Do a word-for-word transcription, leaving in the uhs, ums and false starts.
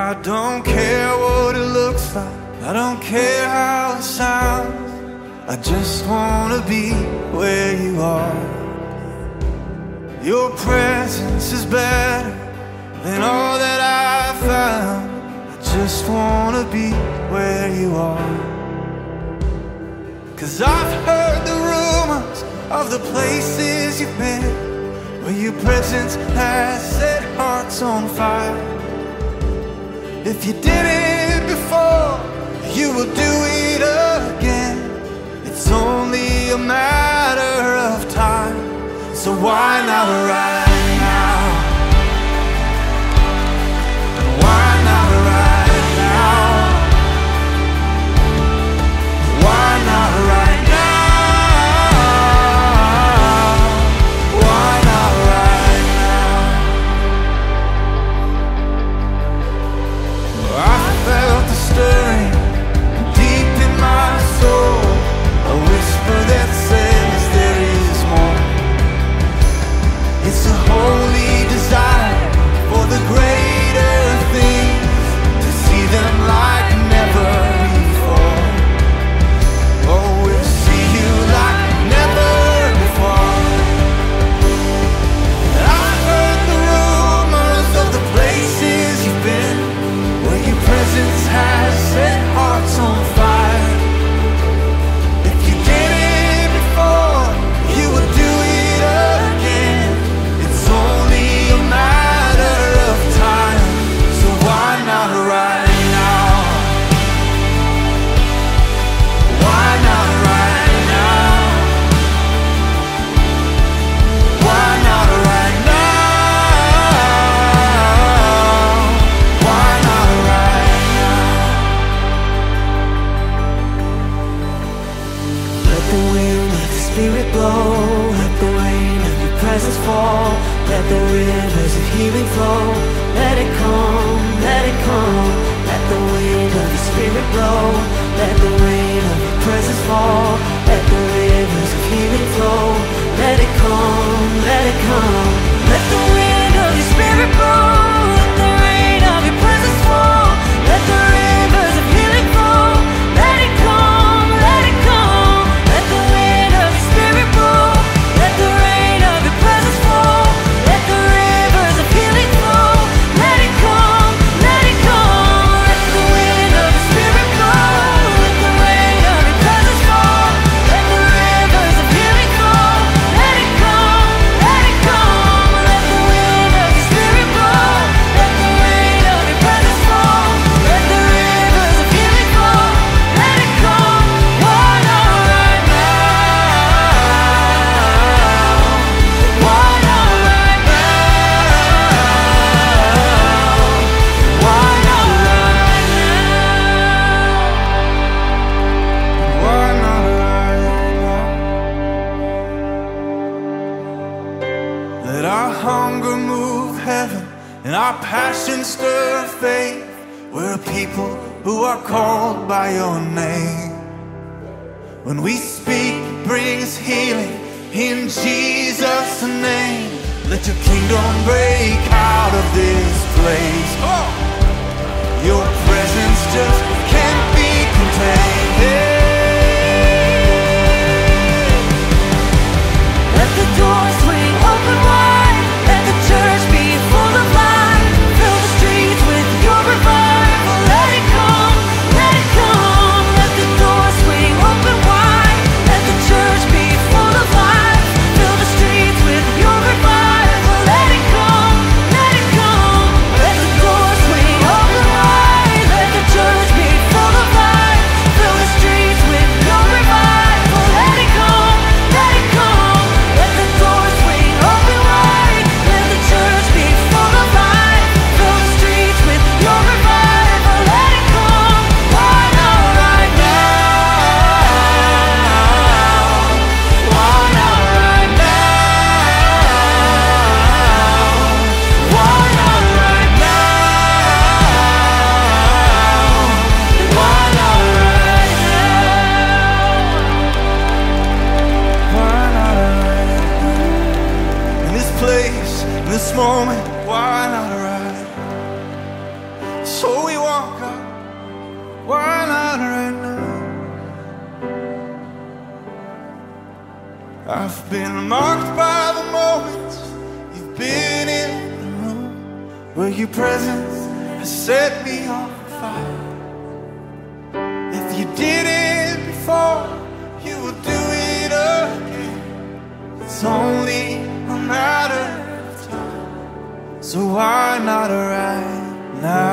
I don't care what it looks like, I don't care how it sounds, I just wanna be where you are. Your presence is better than all that I found, I just wanna be where you are. Cause I've heard the rumors of the places you've been, where your presence has set hearts on fire. If you did it before, you will do it again. It's only a matter of time, so why not right now? Why not right now? Why not right now? Why not right now? I felt the stirring deep in my soul, a whisper that says there is more. It's a holy desire for the greater things, to see them like never before. Oh, we'll see you like never before. I've heard the rumors of the places you've been, where your presence has set hearts on fire. If you did it before, you will do it again. It's only a matter of time, so why not right now? Why not right now? Why not right now? Why not right now? Let the wind of the Spirit blow, let the rain of your presence fall, let the rivers of healing flow, let it come, let it come. Let the wind of the Spirit blow, let the rain of your presence fall, let the rivers of healing flow, let it come, let it come. Let the wind of your Spirit blow, let the rain of your presence fall, let the rivers of healing flow, let it come, let it come. Let the wind of your Spirit blow, let the rain of your presence fall, let the rivers of healing flow, let it come, let it come. Let the wind of your Spirit blow, let the rain of your presence fall, let the rivers of healing flow, let it come, let it come. Let the wind of your Spirit blow, let the rain of your presence fall, let the rivers of healing flow, let it come. Why not right now? Why not right now? Why not right now? Why not right now? Let our hunger move heaven and our passion stir faith. We're a people who are called by your name. When we speak, it brings healing in Jesus' name. Let your kingdom break out of this place. Oh! Your presence just can't be contained. Hey. Let the doors swing open wide, let the church be full of life, fill the streets with your revival. Let it come, let it come. Let the doors swing open wide, let the church be full of life, fill the streets with your revival. Let it come, let it come. Let the doors swing open wide, let the church be full of life, fill the streets with your revival. Let it come, let it come. Let the doors swing open wide, let the church be full of life, fill the streets with your revival. Let it come. Why not right now? Why not right now? Why not right now? Why not right now? Why not right now? In this place, in this moment, why not right? So I've been marked by the moments you've been in the room, where your presence has set me on fire. If you did it before, you will do it again. It's only a matter of time, so why not right now?